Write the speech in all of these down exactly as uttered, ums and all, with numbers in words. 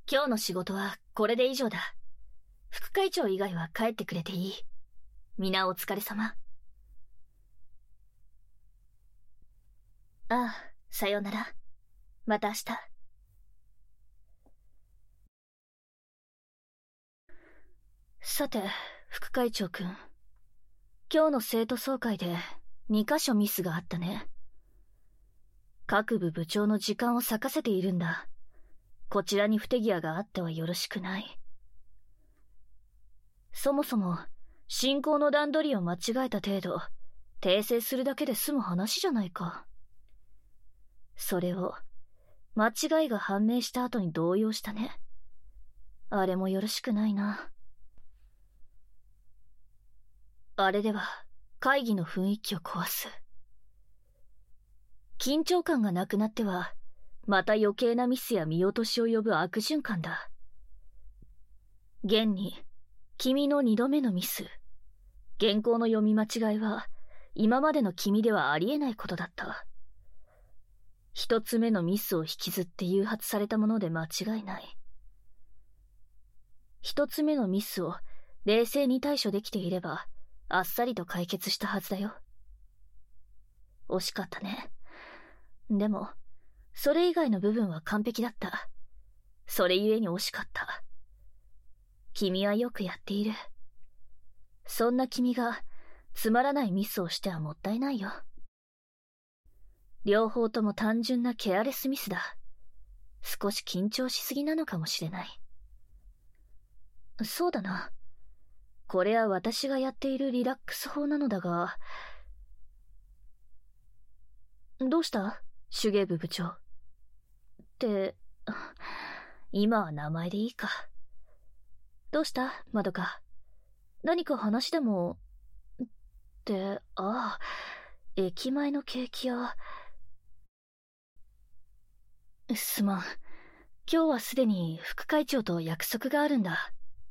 今日の仕事はこれで以上だ。副会長以外は帰ってくれていい。皆お疲れ様。ああ、さようなら。また明日。さて、副会長くん。今日の生徒総会でにかしょミスがあったね。各部部長の時間を割かせているんだ。こちらに不手際があってはよろしくない。そもそも、進行の段取りを間違えた程度、訂正するだけで済む話じゃないか。それを、間違いが判明した後に動揺したね。あれもよろしくないな。あれでは、会議の雰囲気を壊す。緊張感がなくなっては、また余計なミスや見落としを呼ぶ悪循環だ。現に、君の二度目のミス。原稿の読み間違いは、今までの君ではありえないことだった。一つ目のミスを引きずって誘発されたもので間違いない。一つ目のミスを冷静に対処できていれば、あっさりと解決したはずだよ。惜しかったね。でも、それ以外の部分は完璧だった。それゆえに惜しかった。君はよくやっている。そんな君がつまらないミスをしてはもったいないよ。両方とも単純なケアレスミスだ。少し緊張しすぎなのかもしれない。そうだな。これは私がやっているリラックス法なのだが。どうした手芸部部長。って、今は名前でいいか。どうしたまどか。何か話でも。って、ああ、駅前のケーキ屋。すまん。今日はすでに副会長と約束があるんだ。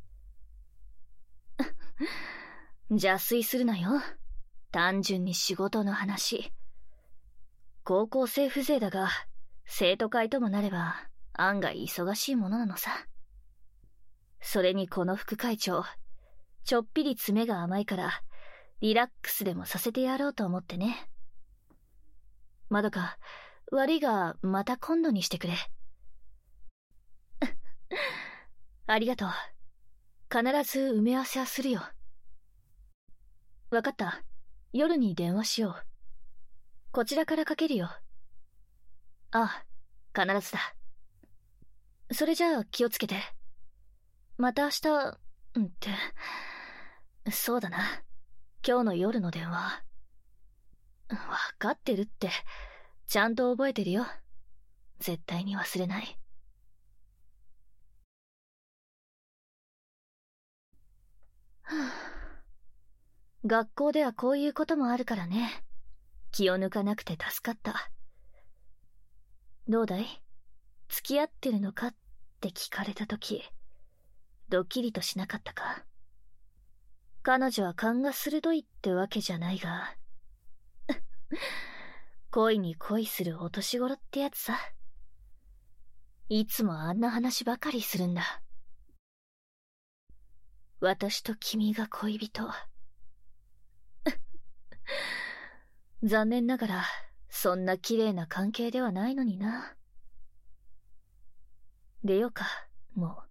邪推するなよ。単純に仕事の話。高校生風情だが、生徒会ともなれば案外忙しいものなのさ。それにこの副会長、ちょっぴり詰めが甘いから、リラックスでもさせてやろうと思ってね。まどか、悪いがまた今度にしてくれ。ありがとう。必ず埋め合わせはするよ。わかった。夜に電話しよう。こちらからかけるよ。ああ、必ずだ。それじゃあ気をつけて。また明日、んって、そうだな。今日の夜の電話。わかってるって。ちゃんと覚えてるよ。絶対に忘れない。はあ、学校ではこういうこともあるからね。気を抜かなくて助かった。どうだい？付き合ってるのかって聞かれたとき、ドッキリとしなかったか？彼女は勘が鋭いってわけじゃないが、恋に恋するお年頃ってやつさ。いつもあんな話ばかりするんだ。私と君が恋人。残念ながら、そんな綺麗な関係ではないのにな。出ようか、もう。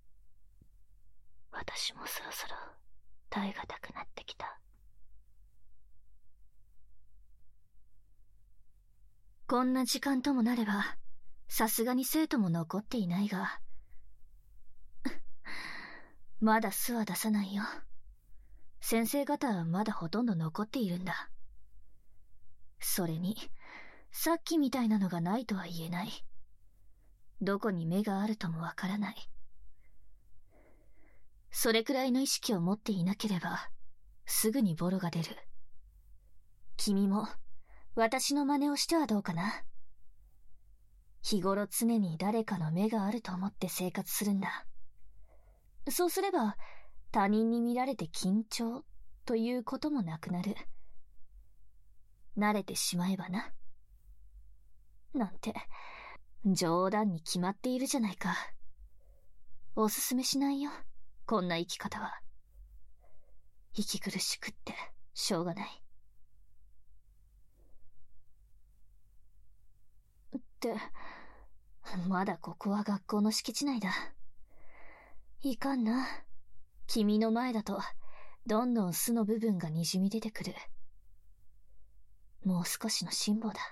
私もそろそろ耐えがたくなってきた。こんな時間ともなれば、さすがに生徒も残っていないが、まだ巣は出さないよ。先生方はまだほとんど残っているんだ。それに、さっきみたいなのがないとは言えない。どこに目があるともわからない。それくらいの意識を持っていなければ、すぐにボロが出る。君も、私の真似をしてはどうかな。日頃常に誰かの目があると思って生活するんだ。そうすれば、他人に見られて緊張ということもなくなる。慣れてしまえばな。なんて、冗談に決まっているじゃないか。 おすすめしないよ、こんな生き方は。息苦しくってしょうがない。って、まだここは学校の敷地内だ。いかんな。君の前だと、どんどん素の部分がにじみ出てくる。もう少しの辛抱だ。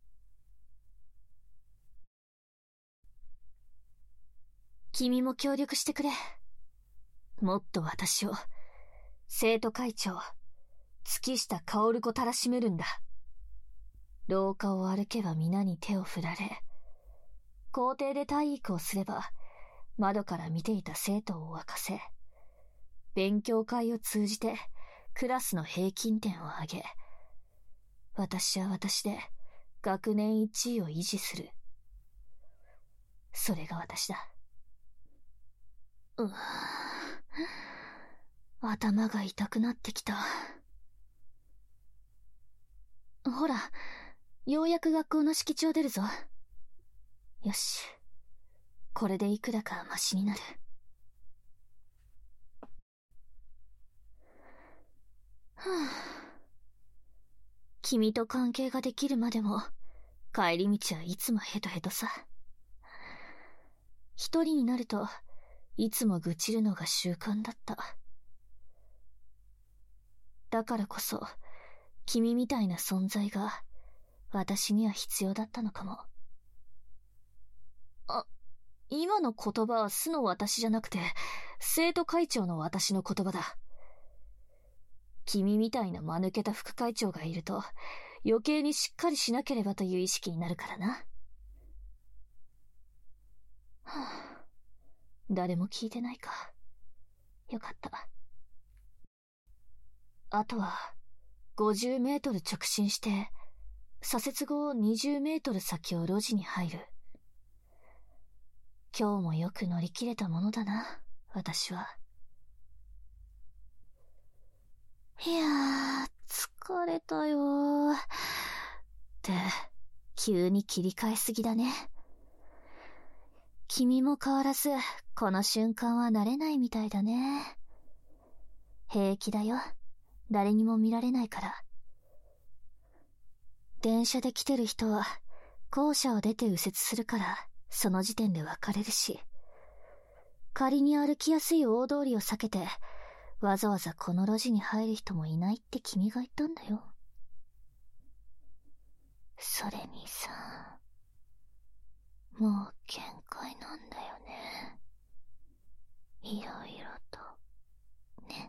君も協力してくれ。もっと私を、生徒会長、月下薫子たらしめるんだ。廊下を歩けば皆に手を振られ、校庭で体育をすれば、窓から見ていた生徒を沸かせ、勉強会を通じてクラスの平均点を上げ、私は私で学年一位を維持する。それが私だ。うぅ、頭が痛くなってきた。ほら、ようやく学校の敷地を出るぞ。よし、これでいくらかマシになる。はぁ、君と関係ができるまでも帰り道はいつもヘトヘトさ。一人になるといつも愚痴るのが習慣だった。だからこそ君みたいな存在が私には必要だったのかも。あ、今の言葉は素の私じゃなくて生徒会長の私の言葉だ。君みたいな間抜けた副会長がいると余計にしっかりしなければという意識になるからな。はあ、誰も聞いてないか。よかった。あとはごじゅうメートル直進して左折後にじゅうメートル先を路地に入る。今日もよく乗り切れたものだな、私は。いやー、疲れたよー。って、急に切り替えすぎだね。君も変わらず、この瞬間は慣れないみたいだね。平気だよ。誰にも見られないから。電車で来てる人は、校舎を出て右折するから、その時点で別れるし。仮に歩きやすい大通りを避けて、わざわざこの路地に入る人もいないって君が言ったんだよ。それにさ、もう限界なんだよね。いろいろと、ね。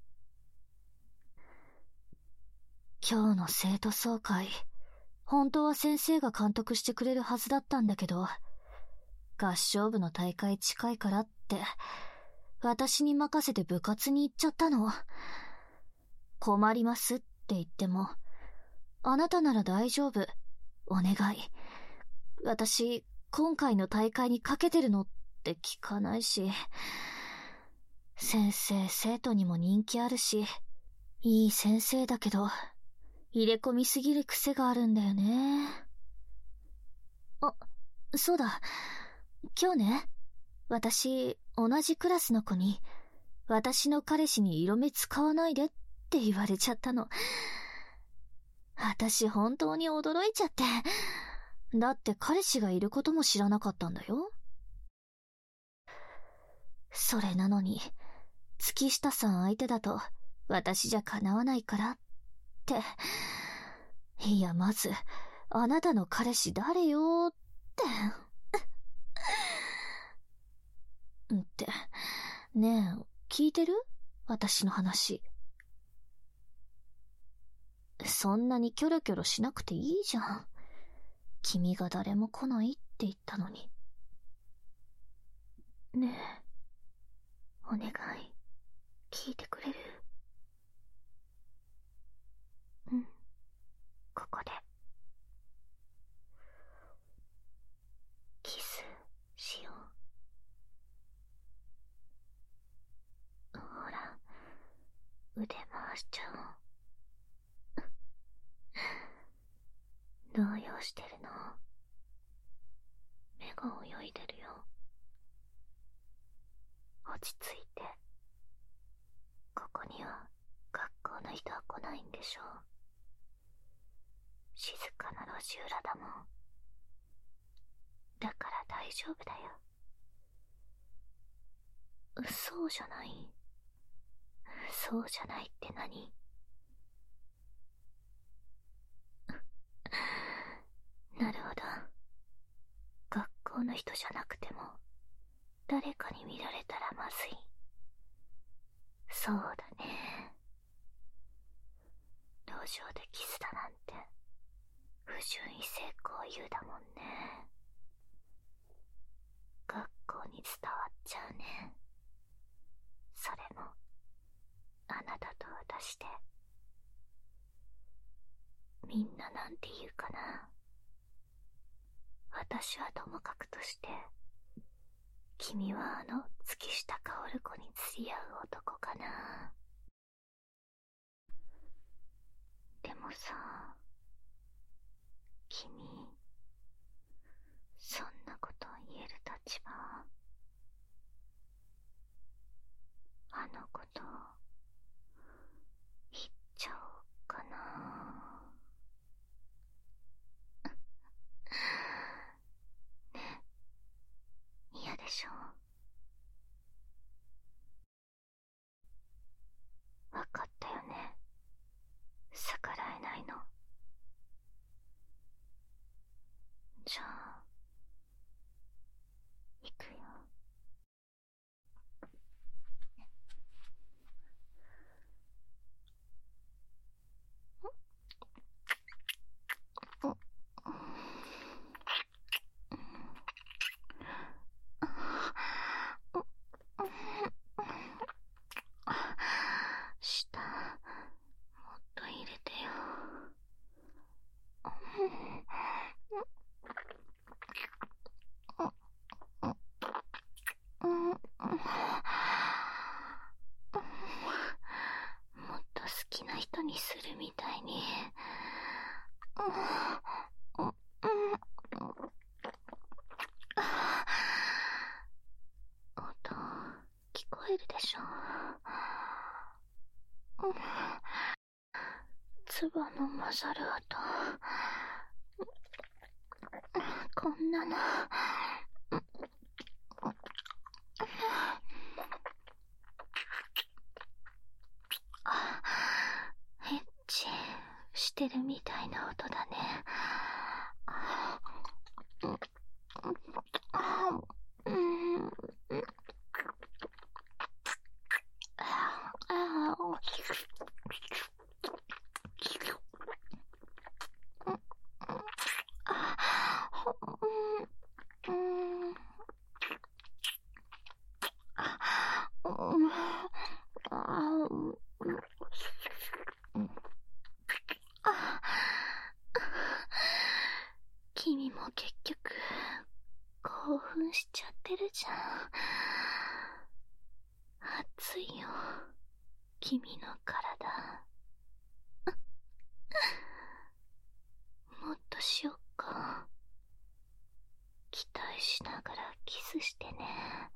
今日の生徒総会、本当は先生が監督してくれるはずだったんだけど、合唱部の大会近いからって、私に任せて部活に行っちゃったの。困りますって言っても、あなたなら大丈夫。お願い。私、今回の大会にかけてるのって聞かないし、先生、生徒にも人気あるし、いい先生だけど、入れ込みすぎる癖があるんだよね。あ、そうだ。今日ね、私、同じクラスの子に、私の彼氏に色目使わないでって言われちゃったの。私本当に驚いちゃって。だって彼氏がいることも知らなかったんだよ。それなのに、月下さん相手だと、私じゃ叶わないからって。いや、まず、あなたの彼氏誰よって。って、ねえ、聞いてる？私の話。そんなにキョロキョロしなくていいじゃん。君が誰も来ないって言ったのに。ねえ、お願い、聞いてくれる？うん、ここで。キスしよう。ほら、腕回しちゃおう。動揺してるの？目が泳いでるよ。 落ち着いて。ここには学校の人は来ないんでしょう。静かな路地裏だもん。だから大丈夫だよ。そうじゃない。そうじゃないって何？なるほど。学校の人じゃなくても誰かに見られたらまずい。そうだね。路上でキスだなんて不純異性行為だもんね。学校に伝わっちゃうね。それもあなたと私で。みんななんて言うかな。私はともかくとして、君はあの月下薫子に釣り合う男かな。でもさ、君、そんなことを言える立場？あのこと言っちゃおうかな。ね、嫌でしょ？わかったよね。逆らえないの。じゃあ行くよ。舌もっと入れてよ。もっと好きな人にするみたいに。音聞こえるでしょ？唾の混ざる音。こんなのエッチしてるみたいな音だね。君も結局興奮しちゃってるじゃん。熱いよ、君の体。もっとしよっか。期待しながらキスしてね。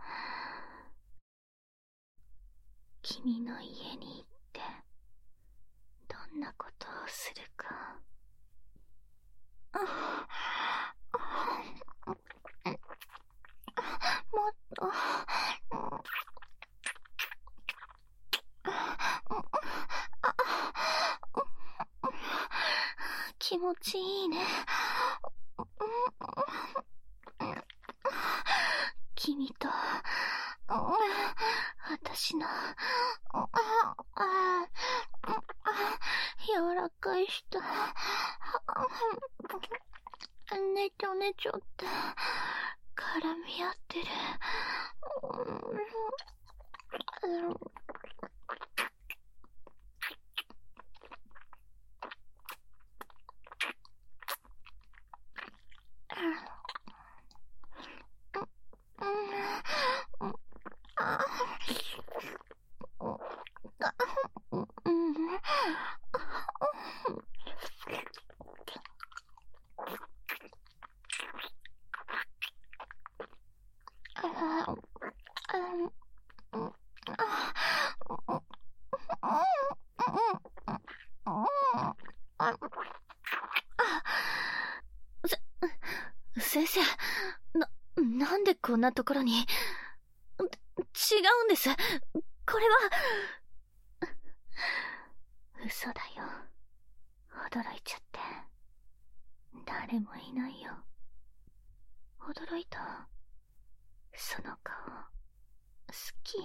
君の家に行ってどんなことをするか。もっと気持ちいいね。君と私の柔らかい舌、ねちょねちょって絡み合ってる。 な、なんでこんなところに。違うんです。これは。 嘘だよ。驚いちゃって。誰もいないよ。驚いた。その顔、好き。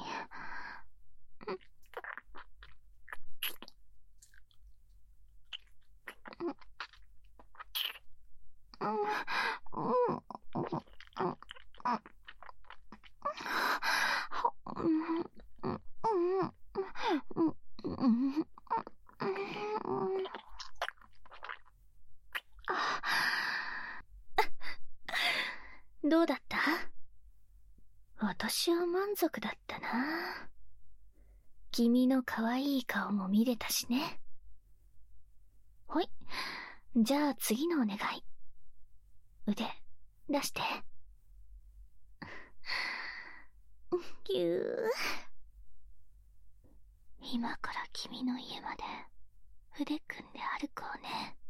どうだった？私は満足だったな。君の可愛い顔も見れたしね。ほい。じゃあ次のお願い。腕、出して。ぎゅー。 今から君の家まで腕組んで歩こうね。